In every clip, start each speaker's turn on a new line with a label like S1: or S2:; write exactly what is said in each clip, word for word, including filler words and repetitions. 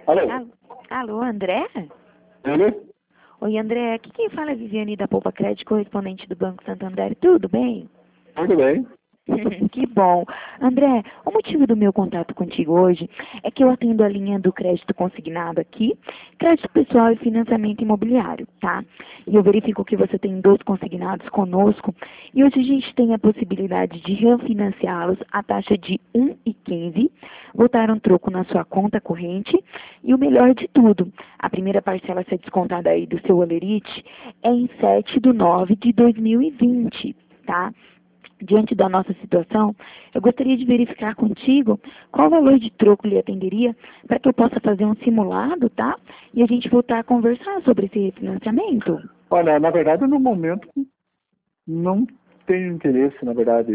S1: Alô?
S2: Alô, alô, André?
S1: Ele?
S2: Oi, André. Aqui quem fala é Viviane da Poupa Crédito, correspondente do Banco Santander. Tudo bem?
S1: Tudo bem?
S2: Que bom. André, o motivo do meu contato contigo hoje é que eu atendo a linha do crédito consignado aqui, crédito pessoal e financiamento imobiliário, tá? E eu verifico que você tem dois consignados conosco e hoje a gente tem a possibilidade de refinanciá-los à taxa de um vírgula quinze, botar um troco na sua conta corrente e o melhor de tudo, a primeira parcela a ser descontada aí do seu olerite é em sete de nove de dois mil e vinte, tá? Diante da nossa situação, eu gostaria de verificar contigo qual valor de troco lhe atenderia para que eu possa fazer um simulado, tá? E a gente voltar a conversar sobre esse refinanciamento.
S1: Olha, na verdade, no momento, não tenho interesse, na verdade.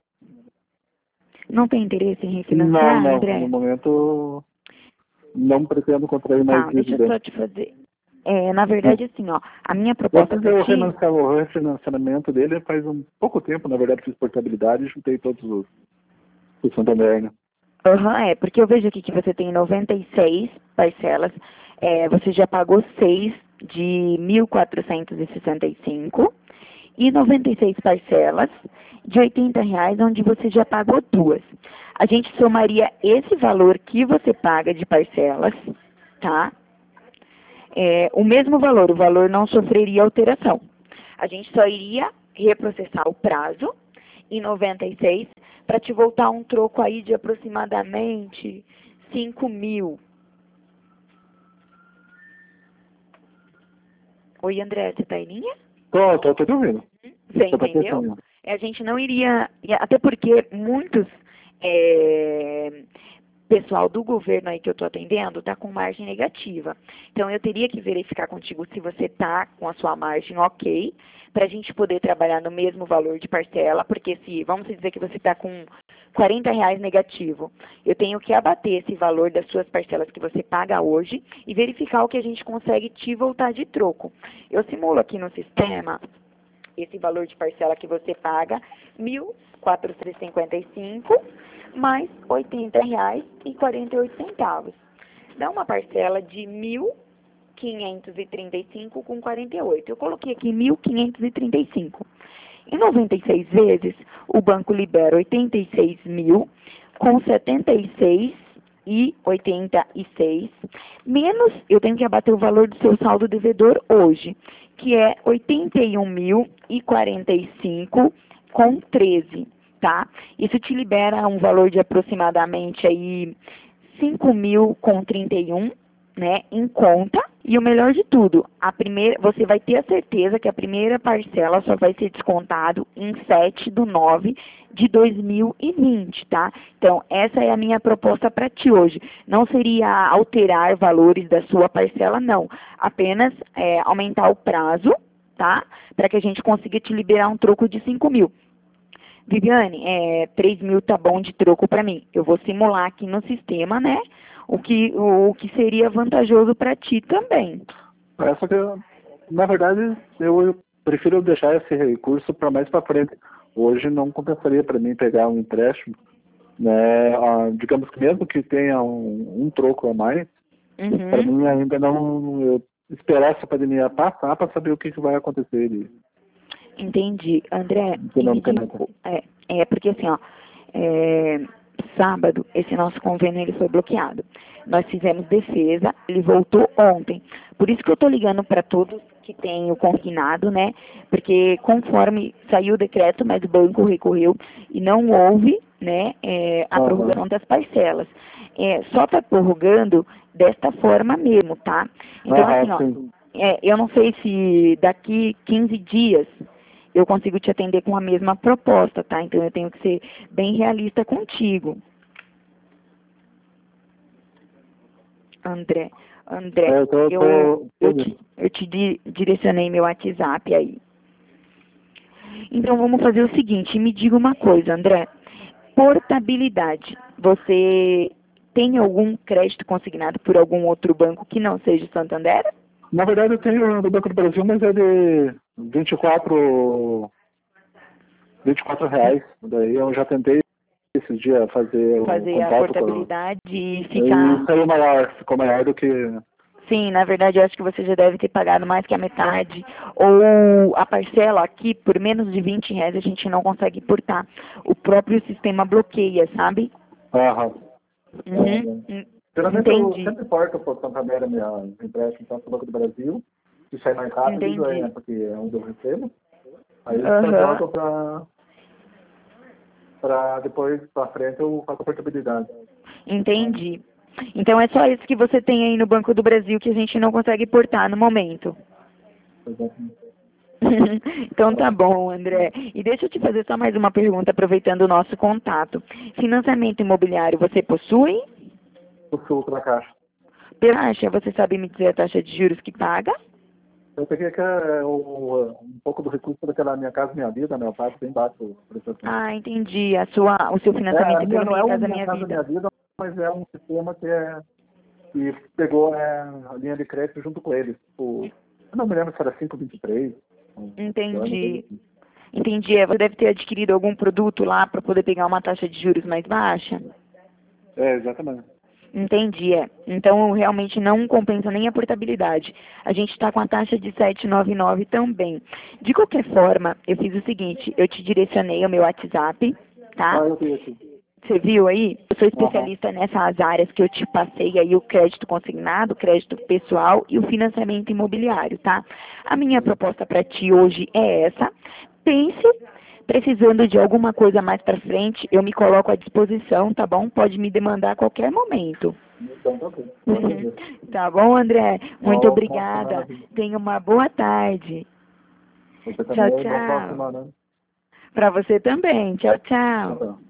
S2: Não tem interesse em
S1: Não,
S2: refinanciar,
S1: não. No
S2: André?
S1: momento, não pretendo contrair mais
S2: Tá, deixa eu
S1: dívida.
S2: só te fazer. É, na verdade, assim, ó, a minha
S1: Eu
S2: proposta
S1: fiz
S2: para
S1: o
S2: ti.
S1: refinanciamento, o refinanciamento dele faz um pouco tempo, na verdade, fiz portabilidade e juntei todos os, os Santander, né?
S2: Aham, é, porque eu vejo aqui que você tem noventa e seis parcelas, é, você já pagou seis de mil quatrocentos e sessenta e cinco e noventa e seis parcelas de oitenta reais, onde você já pagou duas. A gente somaria esse valor que você paga de parcelas, tá? É, o mesmo valor, o valor não sofreria alteração. A gente só iria reprocessar o prazo em noventa e seis para te voltar um troco aí de aproximadamente cinco mil. Oi, André, você tá em linha?
S1: Tô, tô, tô te ouvindo.
S2: Você
S1: Tô
S2: entendeu?
S1: pensando.
S2: É, a gente não iria, até porque muitos é, pessoal do governo aí que eu estou atendendo está com margem negativa. Então eu teria que verificar contigo se você está com a sua margem ok, para a gente poder trabalhar no mesmo valor de parcela, porque se, vamos dizer que você está com quarenta reais negativo, eu tenho que abater esse valor das suas parcelas que você paga hoje e verificar o que a gente consegue te voltar de troco. Eu simulo aqui no sistema esse valor de parcela que você paga, mil quatrocentos e cinquenta e cinco mais oitenta reais e quarenta e oito centavos. Dá uma parcela de mil quinhentos e trinta e cinco com quarenta e oito. Eu coloquei aqui mil quinhentos e trinta e cinco. Em noventa e seis vezes, o banco libera oitenta e seis mil com setenta e seis e oitenta e seis, menos eu tenho que abater o valor do seu saldo devedor hoje, que é oitenta e um mil e quarenta e cinco com treze, tá? Isso te libera um valor de aproximadamente aí cinco mil com trinta e um, né, em conta. E o melhor de tudo, a primeira, você vai ter a certeza que a primeira parcela só vai ser descontado em sete de nove de dois mil e vinte, tá? Então, essa é a minha proposta para ti hoje. Não seria alterar valores da sua parcela, não. Apenas é, aumentar o prazo, tá? Para que a gente consiga te liberar um troco de cinco mil. Viviane, é, três mil tá bom de troco para mim. Eu vou simular aqui no sistema, né? O que, o, o que seria vantajoso para ti também.
S1: Essa que, eu- na verdade, eu prefiro deixar esse recurso para mais para frente. Hoje não compensaria para mim pegar um empréstimo, né? Ah, digamos que mesmo que tenha um, um troco a mais, para
S2: Uhum.
S1: mim ainda não eu esperar essa pandemia passar para saber o que, que vai acontecer de,
S2: Entendi. André, e me diz,
S1: economicamente.
S2: é, é porque assim, ó, é, sábado, esse nosso convênio ele foi bloqueado. Nós fizemos defesa, ele voltou ontem. Por isso que eu estou ligando para todos que têm o consignado, né? Porque conforme saiu o decreto, mas o banco recorreu e não houve, né, é, a
S1: Aham.
S2: prorrogação das parcelas. É, só está prorrogando desta forma mesmo, tá? Então,
S1: Aham,
S2: assim, ó,
S1: sim.
S2: é, eu não sei se daqui quinze dias eu consigo te atender com a mesma proposta, tá? Então eu tenho que ser bem realista contigo. André, André,
S1: É, eu tô,
S2: eu,
S1: tô, tô
S2: eu
S1: vendo.
S2: te, eu te di- direcionei meu WhatsApp aí. Então vamos fazer o seguinte, me diga uma coisa, André. Portabilidade. Você tem algum crédito consignado por algum outro banco que não seja o Santander?
S1: Na verdade, eu tenho do Banco do Brasil, mas é de vinte e quatro, vinte e quatro reais. Daí eu já tentei esses dias fazer,
S2: fazer
S1: o
S2: a
S1: contato
S2: portabilidade e
S1: com...
S2: ficar...
S1: E saiu maior, ficou maior do que...
S2: Sim, na verdade eu acho que você já deve ter pagado mais que a metade, ou a parcela aqui, por menos de vinte reais a gente não consegue portar. O próprio sistema bloqueia, sabe?
S1: Aham.
S2: Uhum.
S1: É, geralmente
S2: Entendi.
S1: eu sempre porto para o Santander minha empréstimo para o Banco do Brasil, se sai mais rápido,
S2: Entendi.
S1: é porque é onde eu recebo. Aí eu
S2: Aham.
S1: só jogo para para depois, para frente, eu faço a portabilidade.
S2: Entendi. Então é só isso que você tem aí no Banco do Brasil que a gente não consegue portar no momento.
S1: Exatamente.
S2: Então tá bom, André. E deixa eu te fazer só mais uma pergunta, aproveitando o nosso contato. Financiamento imobiliário você possui?
S1: O sul da Caixa.
S2: Pela taxa, você sabe me dizer a taxa de juros que paga?
S1: Eu peguei que é o, um pouco do recurso daquela Minha Casa Minha Vida, né? Eu pago bem baixo o preço.
S2: Ah, entendi. A sua, o seu
S1: É,
S2: financiamento
S1: a
S2: é
S1: minha
S2: pelo
S1: não é
S2: Minha
S1: o
S2: Casa
S1: Minha
S2: Minha
S1: Casa
S2: Vida.
S1: Minha Vida, mas é um sistema que, é, que pegou é, a linha de crédito junto com eles. Tipo, eu não me lembro se era cinco vinte e três.
S2: Entendi. Entendi. É, você deve ter adquirido algum produto lá para poder pegar uma taxa de juros mais baixa?
S1: É, exatamente.
S2: Entendi, é. Então realmente não compensa nem a portabilidade. A gente está com a taxa de sete vírgula noventa e nove também. De qualquer forma, eu fiz o seguinte, eu te direcionei o meu WhatsApp, tá?
S1: Ah, eu vi aqui.
S2: Você viu aí? Eu sou
S1: Aham.
S2: especialista nessas áreas que eu te passei aí, o crédito consignado, o crédito pessoal e o financiamento imobiliário, tá? A minha proposta para ti hoje é essa. Pense, precisando de alguma coisa mais para frente, eu me coloco à disposição, tá bom? Pode me demandar a qualquer momento.
S1: Então, tá ok. Vou atender.
S2: Tá bom, André? Muito
S1: Bom final de semana.
S2: obrigada. Tenha uma boa tarde.
S1: Você
S2: Tchau,
S1: também. Bom final de
S2: tchau.
S1: semana.
S2: Para você também. Tchau, tchau.
S1: Tchau, tchau.